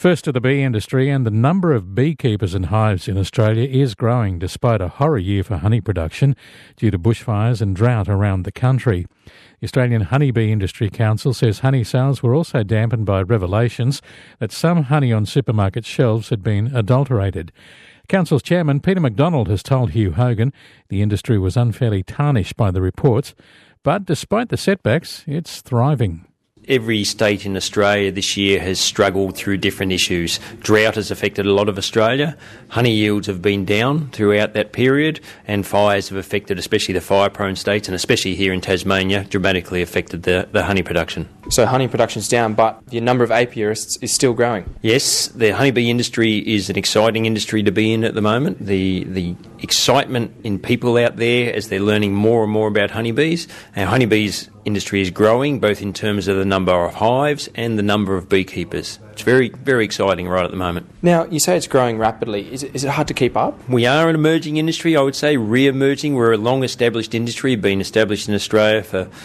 First to the bee industry, and the number of beekeepers and hives in Australia is growing despite a horror year for honey production due to bushfires and drought around the country. The Australian Honeybee Industry Council says honey sales were also dampened by revelations that some honey on supermarket shelves had been adulterated. Council's chairman, Peter McDonald, has told Hugh Hogan the industry was unfairly tarnished by the reports, but despite the setbacks, it's thriving. Every state in Australia this year has struggled through different issues. Drought has affected a lot of Australia. Honey yields have been down throughout that period, and fires have affected, especially the fire-prone states, and especially here in Tasmania, dramatically affected the honey production. So honey production's down, but the number of apiarists is still growing. Yes, the honeybee industry is an exciting industry to be in at the moment. The excitement in people out there as they're learning more and more about honeybees. Our honeybees industry is growing, both in terms of the number of hives and the number of beekeepers. It's very, very exciting right at the moment. Now, you say it's growing rapidly. Is it hard to keep up? We are an emerging industry, I would say, re-emerging. We're a long-established industry, been established in Australia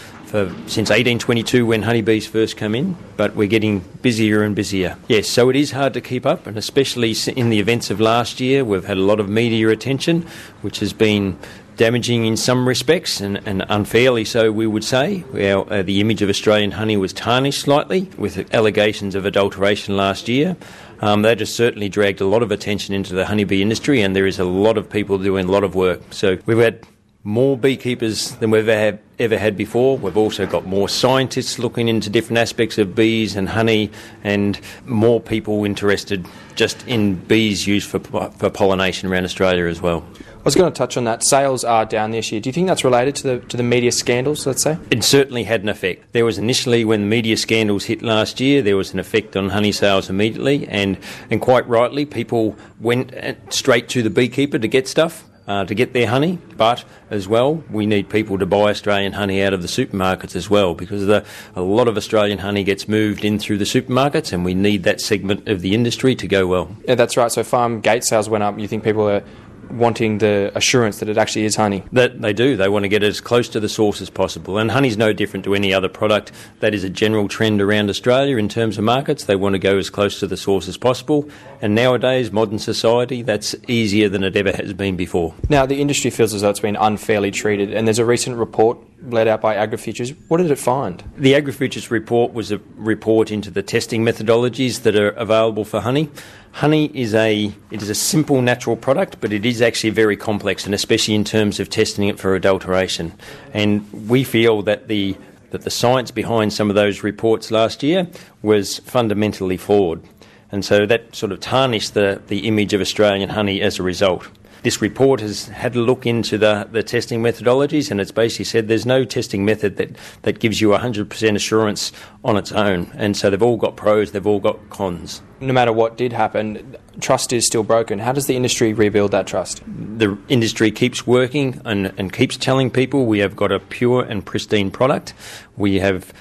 since 1822 when honeybees first come in, but we're getting busier and busier. Yes, so it is hard to keep up, and especially in the events of last year, we've had a lot of media attention, which has been damaging in some respects, and unfairly so, we would say. The image of Australian honey was tarnished slightly with allegations of adulteration last year. That has certainly dragged a lot of attention into the honeybee industry, and there is a lot of people doing a lot of work. So we've had more beekeepers than we've ever had before. We've also got more scientists looking into different aspects of bees and honey, and more people interested just in bees used for pollination around Australia as well. I was going to touch on that. Sales are down this year. Do you think that's related to the media scandals, let's say? It certainly had an effect. There was initially, when the media scandals hit last year, there was an effect on honey sales immediately, and quite rightly, people went straight to the beekeeper to get stuff. To get their honey, but as well we need people to buy Australian honey out of the supermarkets as well, because a lot of Australian honey gets moved in through the supermarkets, and we need that segment of the industry to go well. Yeah, that's right. So farm gate sales went up. You think people are wanting the assurance that it actually is honey? That they do. They want to get as close to the source as possible. And honey's no different to any other product. That is a general trend around Australia in terms of markets. They want to go as close to the source as possible. And nowadays, modern society, that's easier than it ever has been before. Now, the industry feels as though it's been unfairly treated, and there's a recent report led out by AgriFutures. What did it find? The AgriFutures report was a report into the testing methodologies that are available for honey. Honey is a simple natural product, but it is actually very complex, and especially in terms of testing it for adulteration. And we feel that the science behind some of those reports last year was fundamentally flawed. And so that sort of tarnished the image of Australian honey as a result. This report has had a look into the testing methodologies, and it's basically said there's no testing method that gives you 100% assurance on its own. And so they've all got pros, they've all got cons. No matter what did happen, trust is still broken. How does the industry rebuild that trust? The industry keeps working and keeps telling people we have got a pure and pristine product. We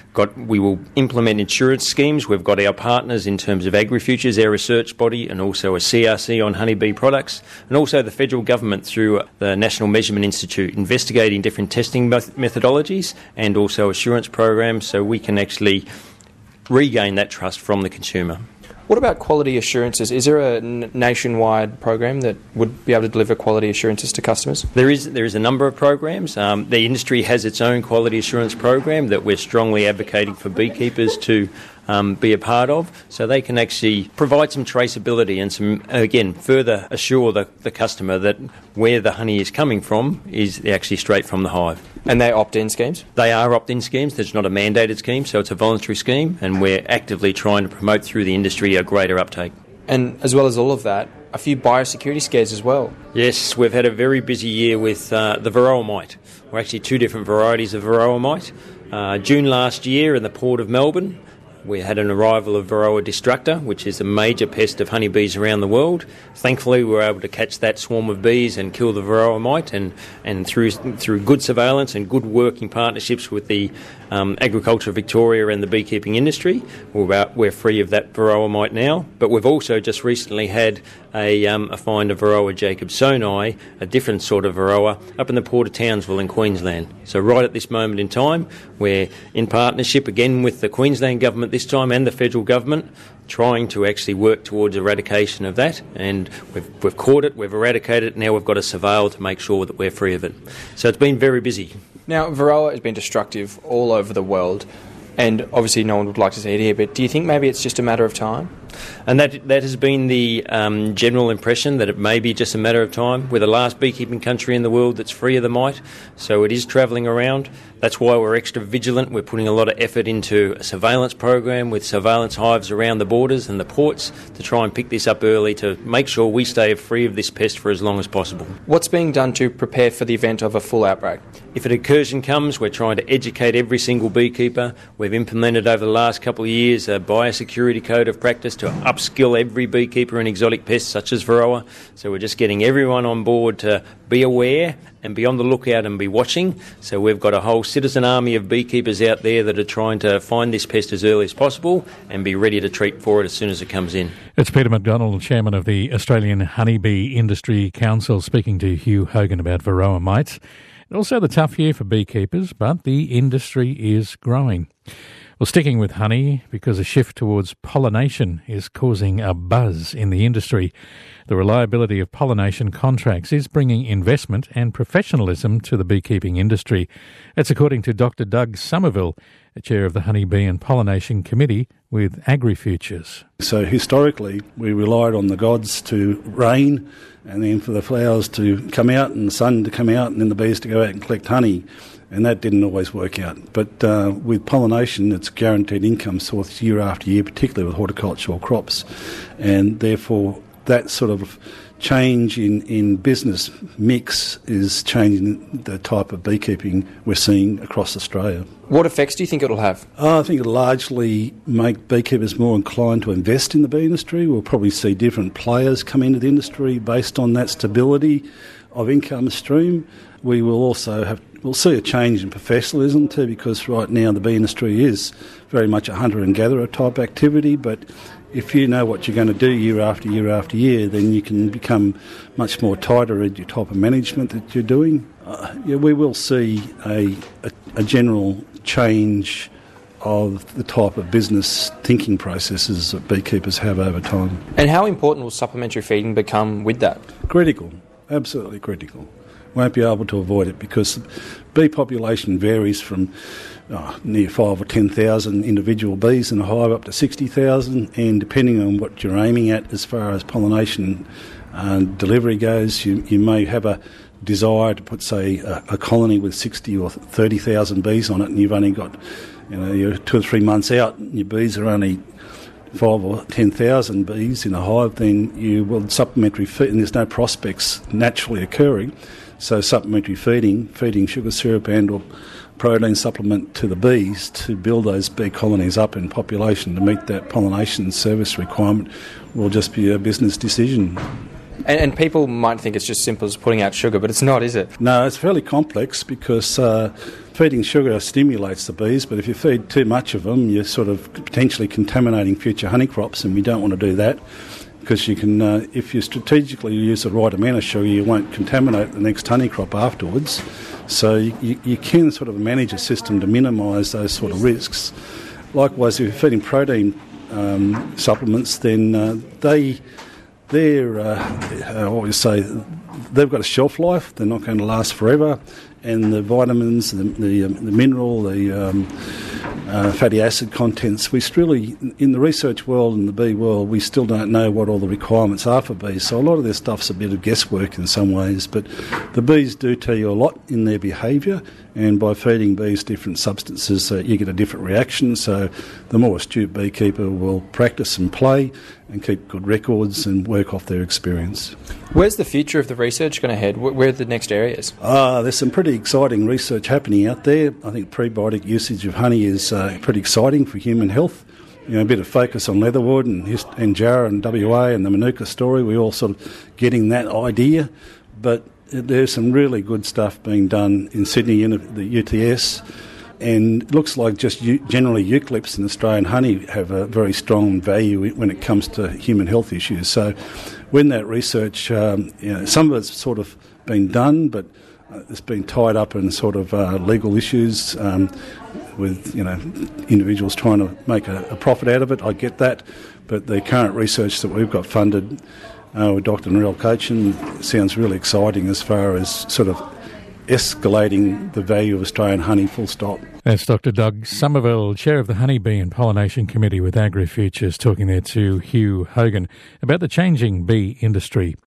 will implement insurance schemes. We've got our partners in terms of AgriFutures, our research body, and also a CRC on honeybee products, and also the federal government through the National Measurement Institute, investigating different testing methodologies and also assurance programs, so we can actually regain that trust from the consumer. What about quality assurances? Is there a nationwide program that would be able to deliver quality assurances to customers? There is a number of programs. The industry has its own quality assurance program that we're strongly advocating for beekeepers to be a part of, so they can actually provide some traceability and further assure the customer that where the honey is coming from is actually straight from the hive. And they're opt-in schemes? They are opt-in schemes. There's not a mandated scheme, so it's a voluntary scheme, and we're actively trying to promote through the industry a greater uptake. And as well as all of that, a few biosecurity scares as well. Yes, we've had a very busy year with the Varroa mite. We're actually two different varieties of Varroa mite. June last year in the Port of Melbourne, we had an arrival of Varroa destructor, which is a major pest of honeybees around the world. Thankfully, we were able to catch that swarm of bees and kill the Varroa mite, and through good surveillance and good working partnerships with the Agriculture Victoria and the beekeeping industry, we're free of that Varroa mite now. But we've also just recently had a find of Varroa jacobsoni, a different sort of Varroa, up in the Port of Townsville in Queensland. So right at this moment in time, we're in partnership again with the Queensland government this time and the federal government trying to actually work towards eradication of that, and we've caught it, we've eradicated it, now we've got to surveil to make sure that we're free of it. So it's been very busy. Now, Varroa has been destructive all over the world, and obviously no one would like to see it here, but do you think maybe it's just a matter of time? And that has been the general impression, that it may be just a matter of time. We're the last beekeeping country in the world that's free of the mite, so it is travelling around. That's why we're extra vigilant. We're putting a lot of effort into a surveillance program with surveillance hives around the borders and the ports to try and pick this up early to make sure we stay free of this pest for as long as possible. What's being done to prepare for the event of a full outbreak? If an incursion comes, we're trying to educate every single beekeeper. We've implemented over the last couple of years a biosecurity code of practice to upskill every beekeeper in exotic pests such as Varroa. So we're just getting everyone on board to be aware and be on the lookout and be watching. So we've got a whole citizen army of beekeepers out there that are trying to find this pest as early as possible and be ready to treat for it as soon as it comes in. It's Peter McDonald, Chairman of the Australian Honeybee Industry Council, speaking to Hugh Hogan about Varroa mites. Also the tough year for beekeepers, but the industry is growing. Well, sticking with honey, because a shift towards pollination is causing a buzz in the industry. The reliability of pollination contracts is bringing investment and professionalism to the beekeeping industry. That's according to Dr. Doug Somerville, the chair of the Honeybee and Pollination Committee with AgriFutures. So historically, we relied on the gods to rain and then for the flowers to come out and the sun to come out and then the bees to go out and collect honey. And that didn't always work out. But with pollination, it's a guaranteed income source year after year, particularly with horticultural crops. And therefore, that sort of change in business mix is changing the type of beekeeping we're seeing across Australia. What effects do you think it'll have? I think it'll largely make beekeepers more inclined to invest in the bee industry. We'll probably see different players come into the industry based on that stability of income stream. We will also we'll see a change in professionalism too, because right now the bee industry is very much a hunter and gatherer type activity, but if you know what you're going to do year after year after year, then you can become much more tighter at your type of management that you're doing. We will see a general change of the type of business thinking processes that beekeepers have over time. And how important will supplementary feeding become with that? Critical, absolutely critical. Won't be able to avoid it because bee population varies from near 5 or 10,000 individual bees in a hive up to 60,000, and depending on what you're aiming at as far as pollination delivery goes, you may have a desire to put, say, a colony with 60 or 30,000 bees on it, and you've only got, you're 2 or 3 months out, and your bees are only 5 or 10,000 bees in a hive, then you will supplementary feed, and there's no prospects naturally occurring. So supplementary feeding sugar syrup and or protein supplement to the bees to build those bee colonies up in population to meet that pollination service requirement will just be a business decision. And people might think it's just simple as putting out sugar, but it's not, is it? No, it's fairly complex because feeding sugar stimulates the bees, but if you feed too much of them, you're sort of potentially contaminating future honey crops, and we don't want to do that. Because you can, if you strategically use the right amount of sugar, you won't contaminate the next honey crop afterwards. So you can sort of manage a system to minimise those sort of risks. Likewise, if you're feeding protein supplements, then they've got a shelf life. They're not going to last forever, and the vitamins, the mineral, the fatty acid contents, we really, in the research world and the bee world, we still don't know what all the requirements are for bees. So a lot of this stuff's a bit of guesswork in some ways, but the bees do tell you a lot in their behaviour, and by feeding bees different substances, you get a different reaction. So the more astute beekeeper will practice and play and keep good records and work off their experience. Where's the future of the research going to head? Where are the next areas? There's some pretty exciting research happening out there. I think prebiotic usage of honey is pretty exciting for human health. A bit of focus on leatherwood and Jarrah and WA and the Manuka story. We're all sort of getting that idea, but there's some really good stuff being done in Sydney, the UTS, and it looks like just generally eucalypts and Australian honey have a very strong value when it comes to human health issues. So when that research, some of it's sort of been done, but it's been tied up in sort of legal issues. with individuals trying to make a profit out of it. I get that, but the current research that we've got funded with Dr. Narelle Cochin sounds really exciting as far as sort of escalating the value of Australian honey, full stop. That's Dr. Doug Somerville, Chair of the Honeybee and Pollination Committee with AgriFutures, talking there to Hugh Hogan about the changing bee industry.